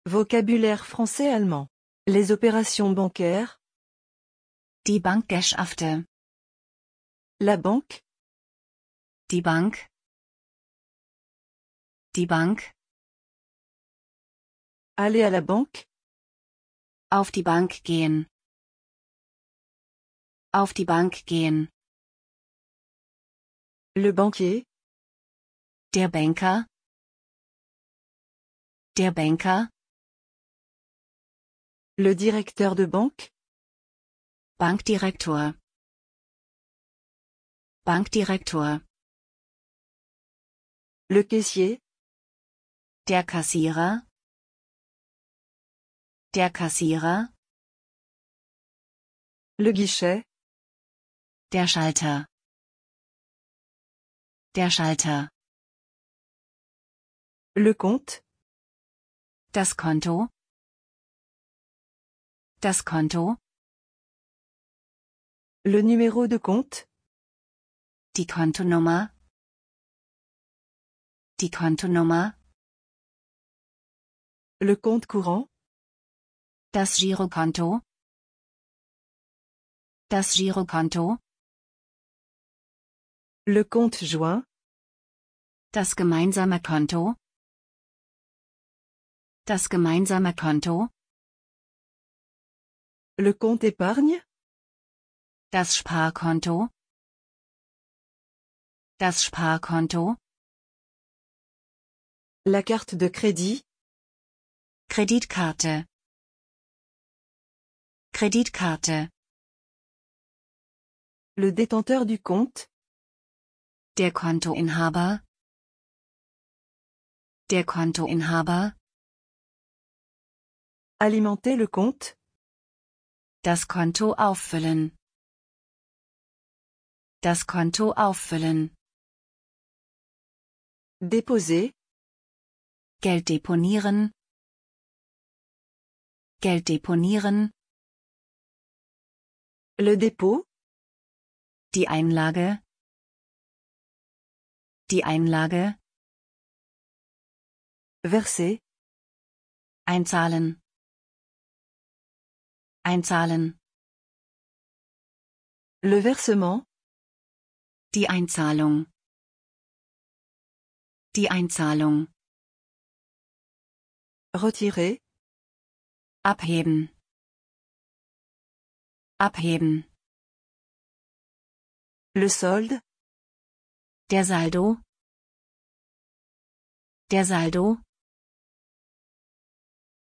Vocabulaire français-allemand. Les opérations bancaires. Die Bankgeschäfte. La banque. Die Bank. Die Bank. Aller à la banque. Auf die Bank gehen. Auf die Bank gehen. Le banquier. Der Banker. Der Banker. Le directeur de banque. Bankdirektor. Bankdirektor. Le caissier. Der Kassierer. Der Kassierer. Le guichet. Der Schalter. Der Schalter. Le compte. Das Konto. Das Konto. Le numéro de compte. Die Kontonummer. Die Kontonummer. Le compte courant. Das Girokonto. Das Girokonto. Le compte joint. Das gemeinsame Konto. Das gemeinsame Konto. Le compte épargne. Das Sparkonto. Das Sparkonto. La carte de crédit. Kreditkarte. Kreditkarte. Le détenteur du compte. Der Kontoinhaber. Der Kontoinhaber. Alimenter le compte. Das Konto auffüllen. Das Konto auffüllen. Déposer. Geld deponieren. Geld deponieren. Le dépôt. Die Einlage. Die Einlage. Verser. Einzahlen. Einzahlen. Le versement. Die Einzahlung. Die Einzahlung. Retirer. Abheben. Abheben. Le solde. Der Saldo. Der Saldo.